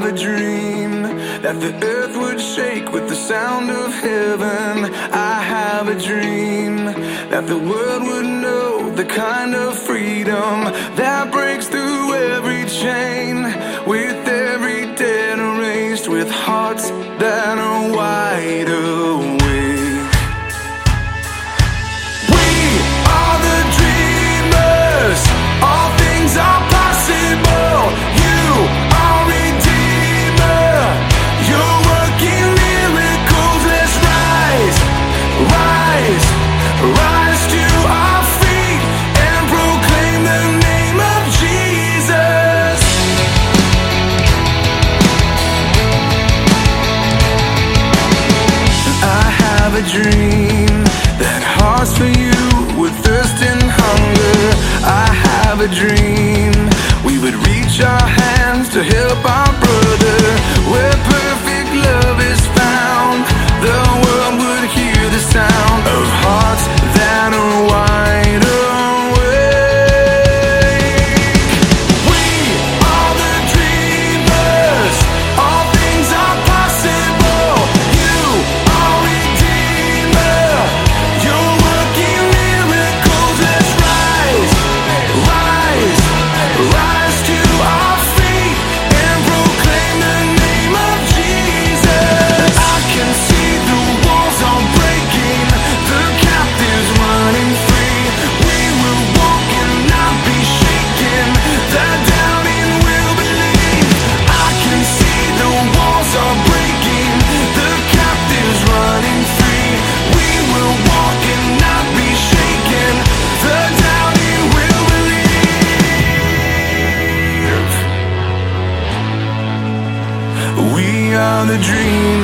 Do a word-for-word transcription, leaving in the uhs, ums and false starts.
a dream that the earth would shake with the sound of heaven. I have a dream that the world would know the kind of freedom that breaks through every chain, with every debt erased, with hearts that are wide awake. We are the dreamers, all things are possible. You are Redeemer, you're working miracles. Let's rise, rise, rise to our feet and proclaim the name of Jesus. I have a dream that hearts for you would thirst and hunger. I have a dream we would reach our hands to help our brother. Where perfect love is found, the world would hear the sound of hearts that are wide awake. We are the dreamers, all things are possible. You are Redeemer, you're working miracles. Let's rise, rise, rise to our feet and proclaim the name of Jesus. I can see the walls are breaking, the captives running free. We will walk and not be shaken, the doubting will believe. I can see the walls are breaking, the captives running free. We will walk and not be shaken, the doubting will believe. We are the dream